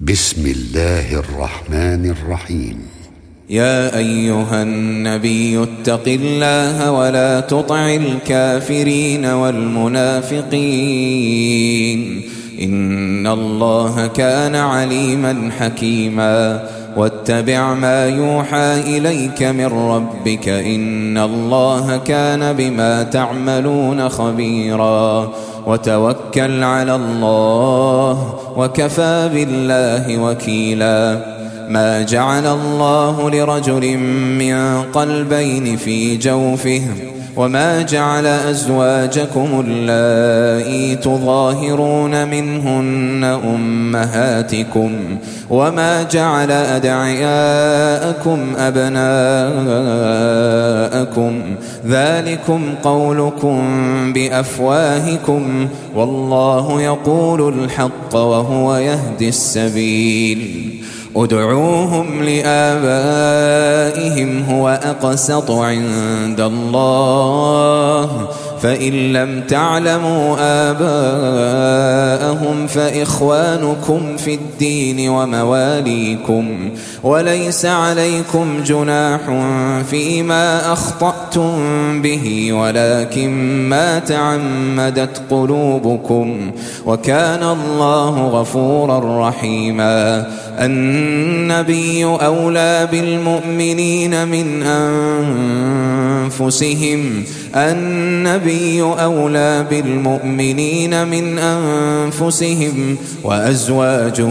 بسم الله الرحمن الرحيم. يا أيها النبي اتق الله ولا تطع الكافرين والمنافقين إن الله كان عليما حكيما واتبع ما يوحى إليك من ربك إن الله كان بما تعملون خبيرا وتوكل على الله وكفى بالله وكيلا ما جعل الله لرجل من قلبين في جوفه وما جعل أزواجكم اللائي تظاهرون منهن أمهاتكم وما جعل أدعياءكم أبناءكم ذلكم قولكم بأفواهكم والله يقول الحق وهو يهدي السبيل ادعوهم لآبائهم هو أقسط عند الله فإن لم تعلموا آباءهم فإخوانكم في الدين ومواليكم وليس عليكم جناح فيما أخطأتم به ولكن ما تعمدت قلوبكم وكان الله غفورا رحيما النبي أولى بالمؤمنين من أنفسهم وأزواجه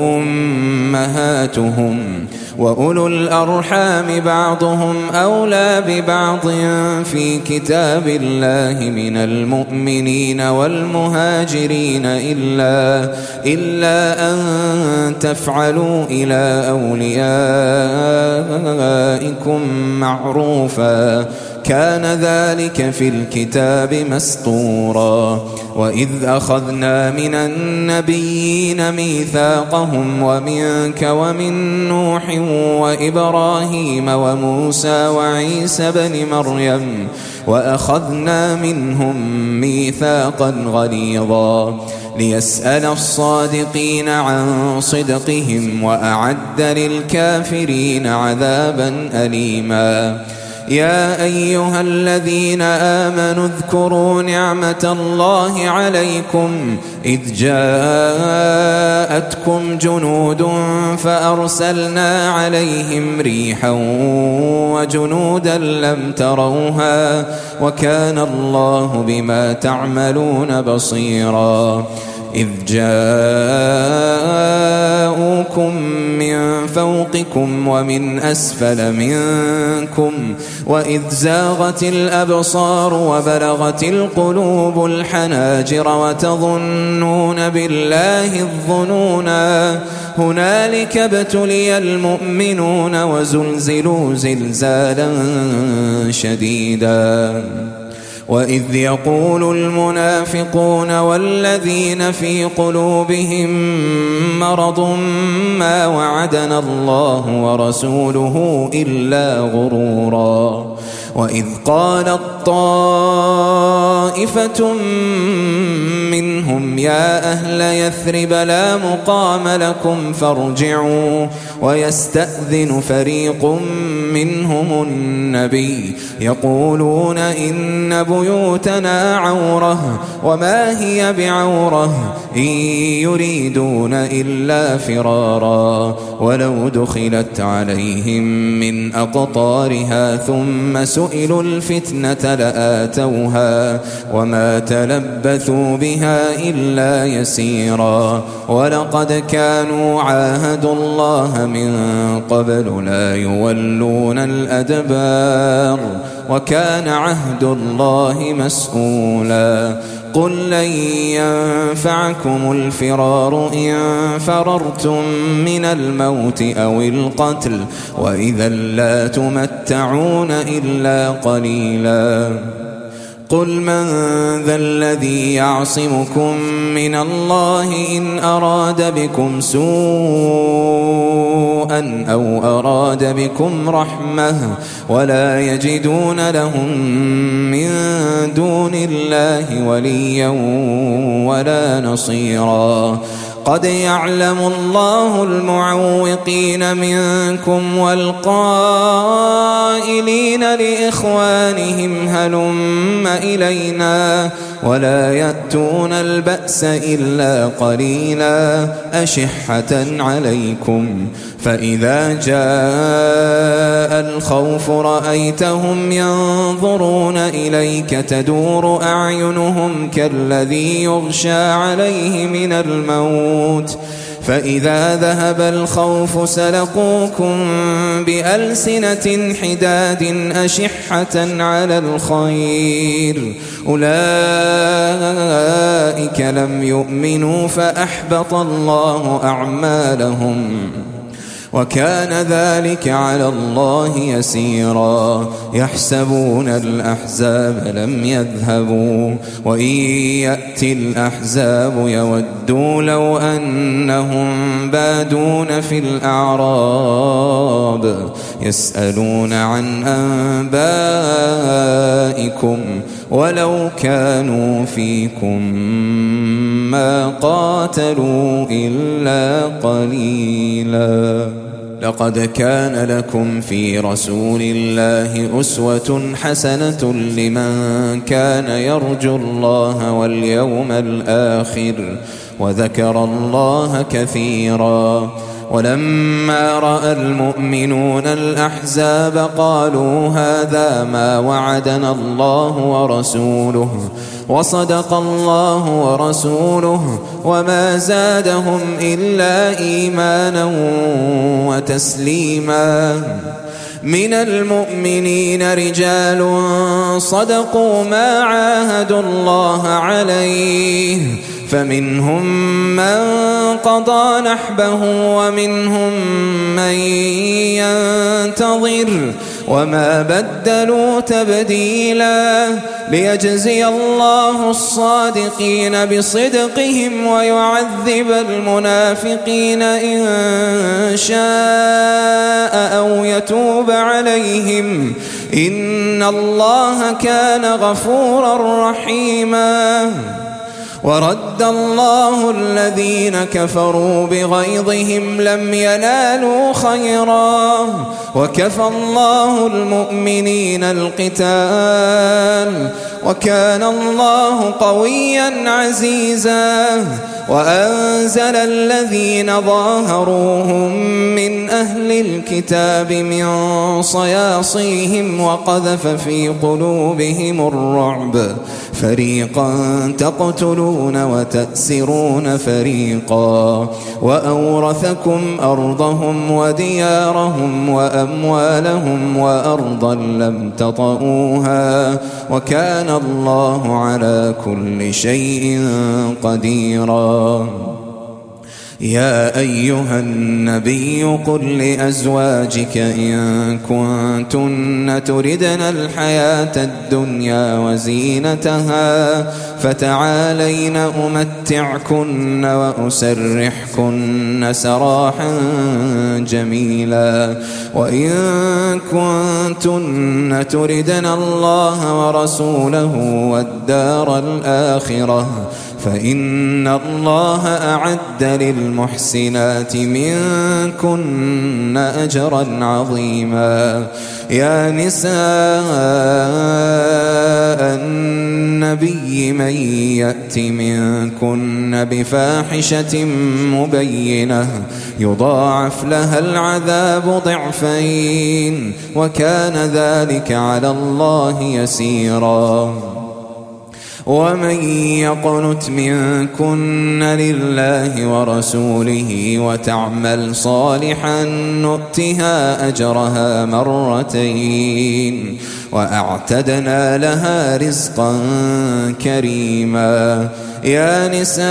أمهاتهم وأولو الأرحام بعضهم أولى ببعض في كتاب الله من المؤمنين والمهاجرين إلا أن تفعلوا إلى أوليائكم معروفا كان ذلك في الكتاب مسطورا وإذ أخذنا من النبيين ميثاقهم ومنك ومن نوح وإبراهيم وموسى وعيسى بن مريم وأخذنا منهم ميثاقا غليظا ليسأل الصادقين عن صدقهم وأعد للكافرين عذابا أليما يا أيها الذين آمنوا اذكروا نعمة الله عليكم إذ جاءتكم جنود فأرسلنا عليهم ريحا وجنودا لم تروها وكان الله بما تعملون بصيرا إذ جاءوكم من فوقكم ومن أسفل منكم وإذ زاغت الأبصار وبلغت القلوب الحناجر وتظنون بالله الظنونا هنالك ابتلي المؤمنون وزلزلوا زلزالا شديدا وإذ يقول المنافقون والذين في قلوبهم مرض ما وعدنا الله ورسوله إلا غرورا وإذ قالت طائفة منهم يا أهل يثرب لا مقام لكم فارجعوا ويستأذن فريق منهم النبي يقولون إن بيوتنا عورة وما هي بعورة إن يريدون إلا فرارا ولو دخلت عليهم من أقطارها ثم سئلوا الفتنة لآتوها وما تلبثوا بها إلا يسيرا ولقد كانوا عاهدوا الله من قبل لا يولون الأدبار وكان عهد الله مسؤولا قل لن ينفعكم الفرار إن فررتم من الموت أو القتل وإذا لا تمتعون إلا قليلا قل من ذا الذي يعصمكم من الله إن أراد بكم سوءا أو أراد بكم رحمة ولا يجدون لهم من دون الله وليا ولا نصيرا قد يعلم الله المعوقين منكم والقائلين لإخوانهم هلم إلينا ولا يأتون البأس إلا قليلا أشحة عليكم فإذا جاء الخوف رأيتهم ينظرون إليك تدور أعينهم كالذي يغشى عليه من الموت فإذا ذهب الخوف سلقوكم بألسنة حداد أشحة على الخير أولئك لم يؤمنوا فأحبط الله أعمالهم وكان ذلك على الله يسيرا يحسبون الأحزاب لم يذهبوا وإن يأتي الأحزاب يودوا لو أنهم بادون في الأعراب يسألون عن أنبائكم ولو كانوا فيكم ما قاتلوا إلا قليلا لقد كان لكم في رسول الله أسوة حسنة لمن كان يرجو الله واليوم الآخر وذكر الله كثيرا ولما رأى المؤمنون الأحزاب قالوا هذا ما وعدنا الله ورسوله وصدق الله ورسوله وما زادهم إلا إيمانا وتسليما من المؤمنين رجال صدقوا ما عاهدوا الله عليه فمنهم من قضى نحبه ومنهم من ينتظر وما بدلوا تبديلا ليجزي الله الصادقين بصدقهم ويعذب المنافقين إن شاء أو يتوب عليهم إن الله كان غفورا رحيما ورد الله الذين كفروا بغيظهم لم ينالوا خيرا وكفى الله المؤمنين القتال وكان الله قويا عزيزا وأنزل الذين ظاهروهم من أهل الكتاب من صياصيهم وقذف في قلوبهم الرعب فريقا تقتلون وتأسرون فريقا وأورثكم أرضهم وديارهم وأموالهم وأرضا لم تطئوها وكان الله على كل شيء قديرا يا أيها النبي قل لأزواجك إن كنتن تردن الحياة الدنيا وزينتها فتعالين أمتعكن وأسرحكن سراحا جميلا وإن كنتن تردن الله ورسوله والدار الآخرة فإن الله أعد للمحسنات منكن أجرا عظيما يا نساء النبي من يأت منكن بفاحشة مبينة يضاعف لها العذاب ضعفين وكان ذلك على الله يسيرا ومن يقنت منكن لله ورسوله وتعمل صالحا نؤتها أجرها مرتين وأعتدنا لها رزقا كريما يا نساء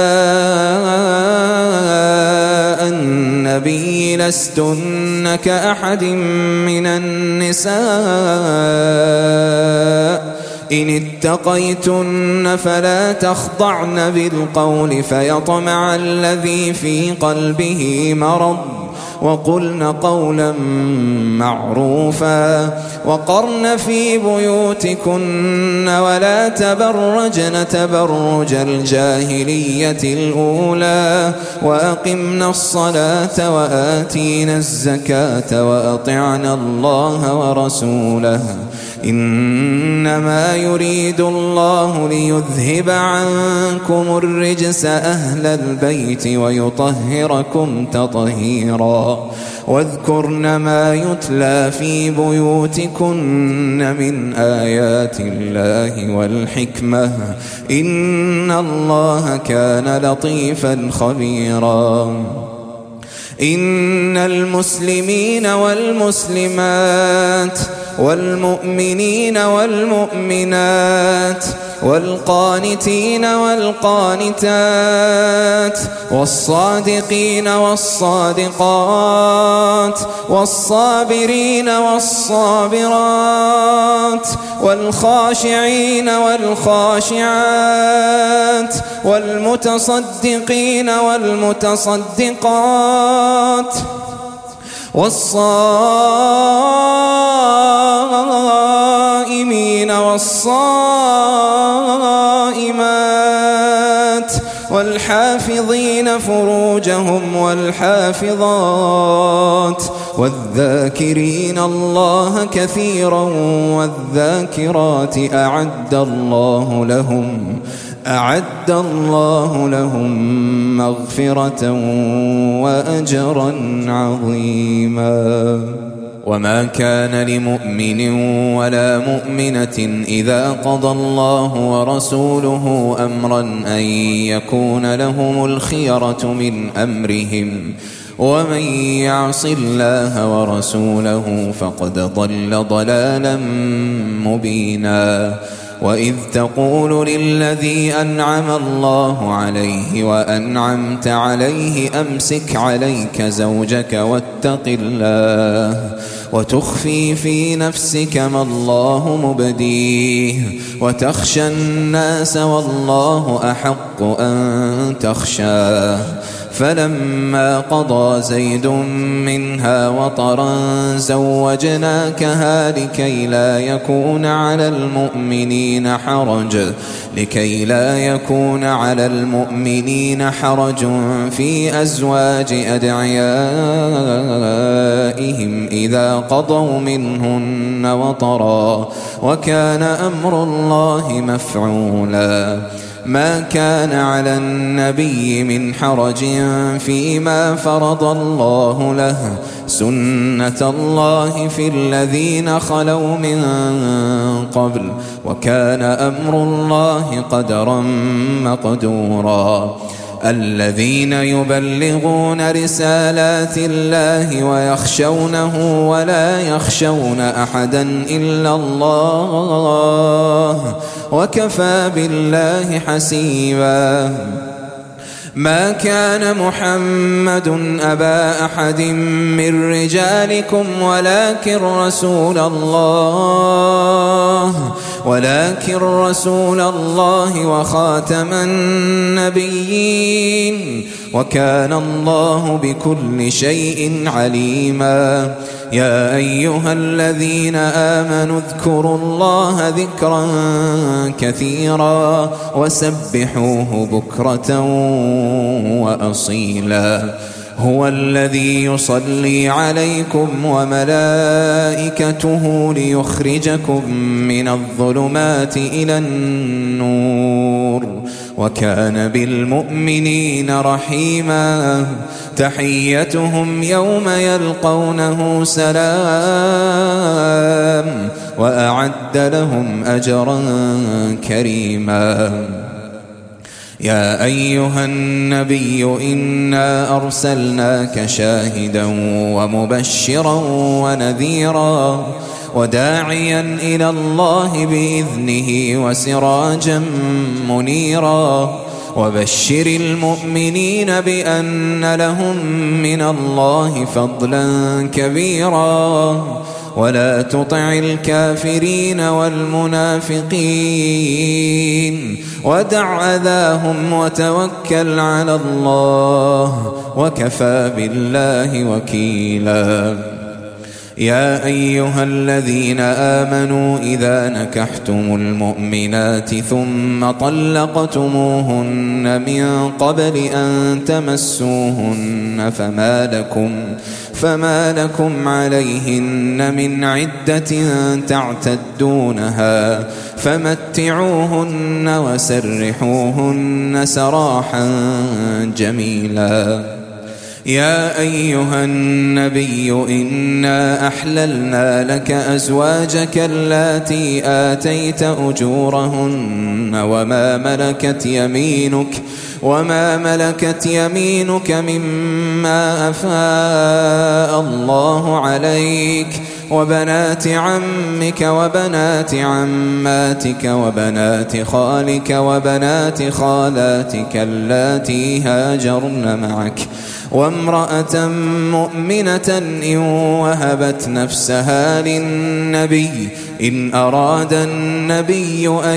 النبي لستن كأحد من النساء إن اتقيتن فلا تخضعن بالقول فيطمع الذي في قلبه مرض وقلن قولا معروفا وقرن في بيوتكن ولا تبرجن تبرج الجاهلية الأولى وأقمنا الصلاة وآتينا الزكاة وأطعنا الله ورسوله إنما يريد الله ليذهب عنكم الرجس أهل البيت ويطهركم تطهيرا واذكرن ما يتلى في بيوتكن من آيات الله والحكمة إن الله كان لطيفا خبيرا إن المسلمين والمسلمات والمؤمنين والمؤمنات والقانتين والقانتات والصادقين والصادقات والصابرين والصابرات والخاشعين والخاشعات والمتصدقين والمتصدقات والصائمين والصائمات والحافظين فروجهم والحافظات والذاكرين الله كثيرا والذاكرات أعد الله لهم مغفرة وأجرا عظيما وما كان لمؤمن ولا مؤمنة إذا قضى الله ورسوله أمرا أن يكون لهم الخيرة من أمرهم ومن يعص الله ورسوله فقد ضل ضلالا مبينا وإذ تقول للذي أنعم الله عليه وأنعمت عليه أمسك عليك زوجك واتق الله وتخفي في نفسك ما الله مبديه وتخشى الناس والله أحق أن تخشاه فلما قضى زيد منها وطرا زوجناكها لكي لا يكون على المؤمنين حرج في أزواج أدعيائهم إذا قضوا منهن وطرا وكان أمر الله مفعولا ما كان على النبي من حرج فيما فرض الله له سنة الله في الذين خلوا من قبل وكان أمر الله قدرا مقدورا الذين يبلغون رسالات الله ويخشونه ولا يخشون أحدا إلا الله وكفى بالله حسيبا ما كان محمد أبا أحد من رجالكم ولكن رسول الله وخاتم النبيين وكان الله بكل شيء عليما يا أيها الذين آمنوا اذكروا الله ذكرا كثيرا وسبحوه بكرة وأصيلا هو الذي يصلي عليكم وملائكته ليخرجكم من الظلمات إلى النور وكان بالمؤمنين رحيما تحيتهم يوم يلقونه سلام وأعد لهم أجرا كريما يا أيها النبي إنا أرسلناك شاهدا ومبشرا ونذيرا وداعيا إلى الله بإذنه وسراجا منيرا وبشر المؤمنين بأن لهم من الله فضلا كبيرا ولا تطع الكافرين والمنافقين ودع أذاهم وتوكل على الله وكفى بالله وكيلا. يا أيها الذين آمنوا إذا نكحتم المؤمنات ثم طلقتموهن من قبل أن تمسوهن فما لكم عليهن من عدة تعتدونها فمتعوهن وسرحوهن سراحا جميلا. يا أيها النبي إنا أحللنا لك أزواجك اللاتي آتيت أجورهن وما ملكت يمينك مما أفاء الله عليك وبنات عمك وبنات عماتك وبنات خالك وبنات خالاتك اللاتي هاجرن معك وامرأة مؤمنة إن وهبت نفسها للنبي إن أراد النبي أن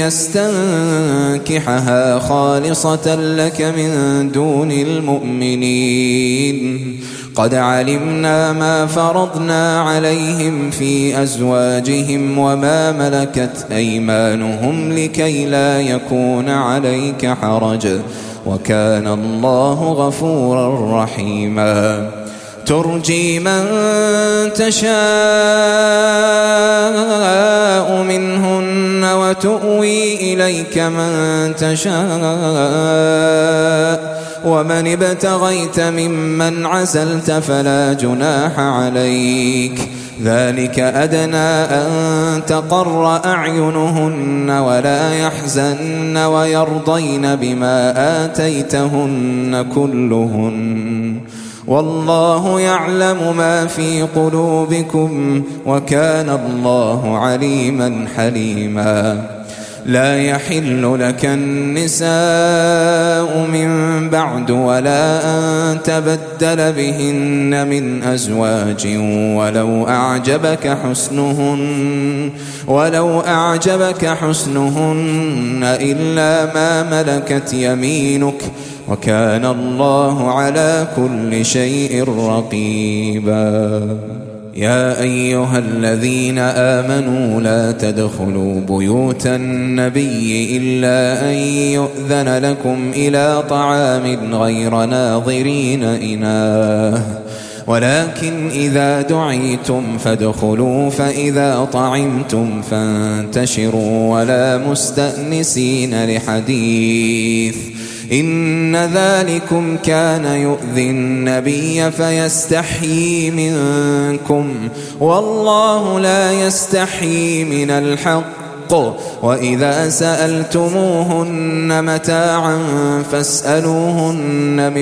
يستنكحها خالصة لك من دون المؤمنين. قد علمنا ما فرضنا عليهم في أزواجهم وما ملكت أيمانهم لكي لا يكون عليك حرج وكان الله غفورا رحيما. ترجي من تشاء منهن وتؤوي إليك من تشاء ومن ابتغيت ممن عزلت فلا جناح عليك ذلك أدنى أن تقر أعينهن ولا يحزن ويرضين بما آتيتهن كلهن والله يعلم ما في قلوبكم وكان الله عليما حليما. لا يحل لك النساء من بعد ولا أن تبدل بهن من أزواج ولو أعجبك حسنهن إلا ما ملكت يمينك وكان الله على كل شيء رقيبا. يا أيها الذين آمنوا لا تدخلوا بيوت النبي إلا أن يؤذن لكم إلى طعام غير ناظرين إناه ولكن إذا دعيتم فادخلوا فإذا طعمتم فانتشروا ولا مستأنسين لحديث إن ذلكم كان يؤذي النبي فيستحيي منكم والله لا يستحيي من الحق وإذا سألتموهن متاعا فاسألوهن من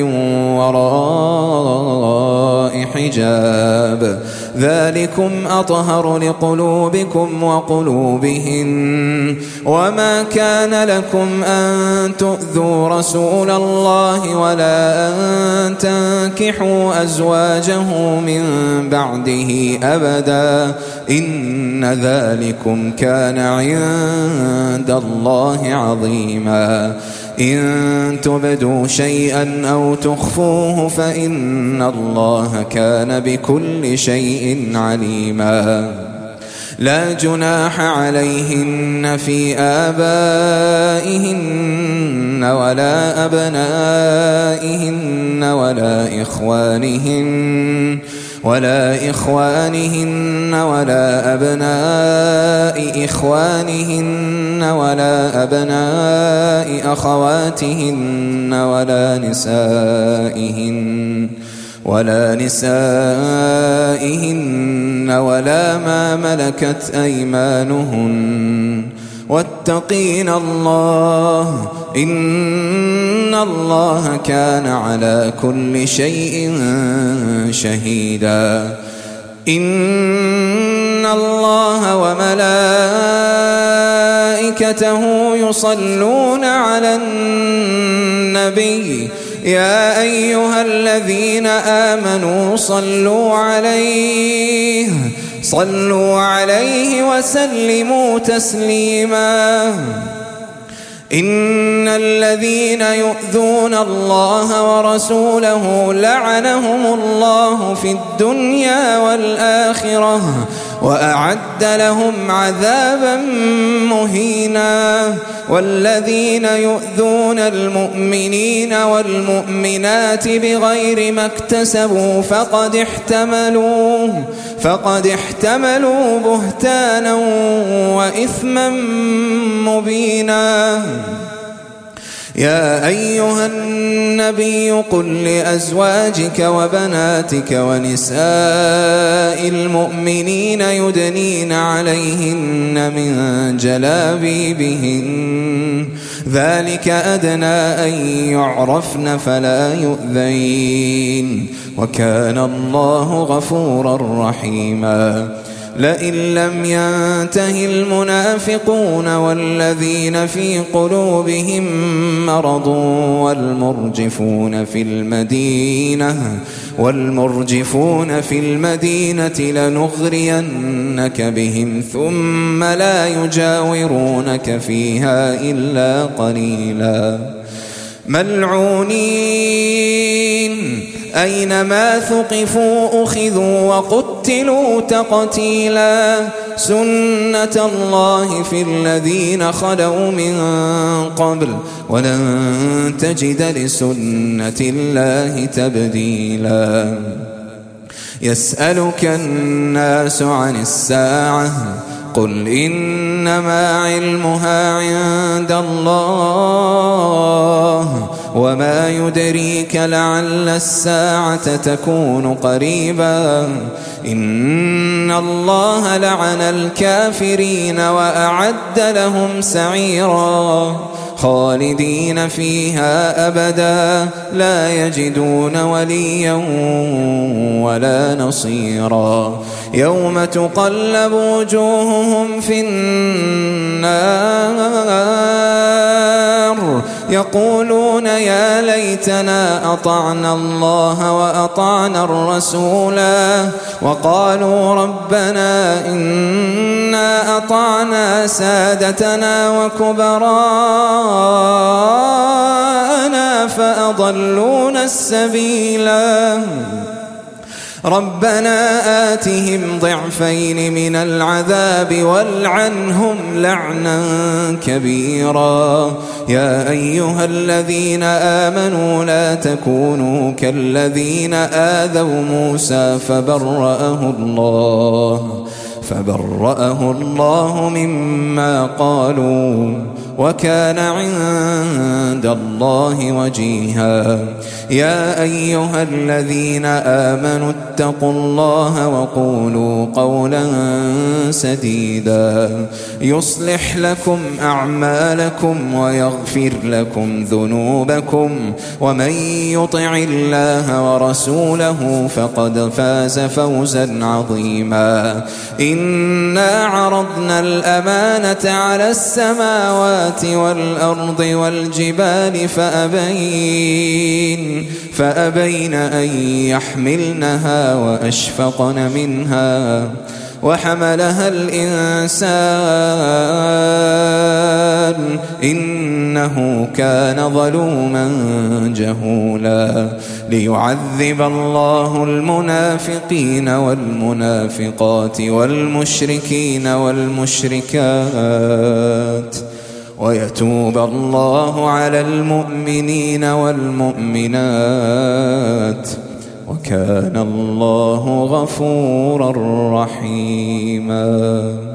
وراء حجاب ذلكم أطهر لقلوبكم وقلوبهن. وما كان لكم أن تؤذوا رسول الله ولا أن تنكحوا أزواجه من بعده أبدا إن ذلكم كان عند الله عظيما. إن تبدوا شيئا أو تخفوه فإن الله كان بكل شيء عليما. لا جناح عليهن في آبائهن ولا أبنائهن ولا إخوانهن ولا أبناء إخوانهن ولا أبناء أخواتهن ولا نسائهن ولا ما ملكت أيمانهن واتقين الله إن الله كان على كل شيء شهيدا. إن الله وملائكته يصلون على النبي يا أيها الذين آمنوا صلوا عليه صلوا عليه وسلموا تسليما. إن الذين يؤذون الله ورسوله لعنهم الله في الدنيا والآخرة وأعد لهم عذابا مهينا. والذين يؤذون المؤمنين والمؤمنات بغير ما اكتسبوا فقد احتملوا بهتانا وإثما مبينا. يا أيها النبي قل لأزواجك وبناتك ونساء المؤمنين يدنين عليهن من جلابيبهن ذلك أدنى أن يعرفن فلا يؤذين وكان الله غفورا رحيما. لئن لم ينته المنافقون والذين في قلوبهم مرض والمرجفون في المدينة لنغرينك بهم ثم لا يجاورونك فيها إلا قليلا. ملعونين أينما ثقفوا أخذوا وقتلوا تقتيلا. سنة الله في الذين خلوا من قبل ولن تجد لسنة الله تبديلا. يسألك الناس عن الساعة قل إنما علمها عند الله وما يدريك لعل الساعة تكون قريبا. إن الله لعن الكافرين وأعد لهم سعيرا خالدين فيها أبدا لا يجدون وليا ولا نصيرا. يوم تقلب وجوههم في النار يقولون يا ليتنا أطعنا الله وأطعنا الرسولا وقالوا ربنا إنا أطعنا سادتنا وكبراءنا فأضلونا السبيلا. ربنا آتهم ضعفين من العذاب والعنهم لعنا كبيرا. يا أيها الذين آمنوا لا تكونوا كالذين آذوا موسى فبرأه الله مما قالوا وكان عند الله وجيها. يا أيها الذين آمنوا اتقوا الله وقولوا قولا سديدا يصلح لكم أعمالكم ويغفر لكم ذنوبكم ومن يطع الله ورسوله فقد فاز فوزا عظيما. إنا عرضنا الأمانة على السماوات والأرض والجبال فأبين أن يحملنها وأشفقن منها وحملها الإنسان إنه كان ظلوما جهولا. ليعذب الله المنافقين والمنافقات والمشركين والمشركات ويتوب الله على المؤمنين والمؤمنات وكان الله غفورا رحيما.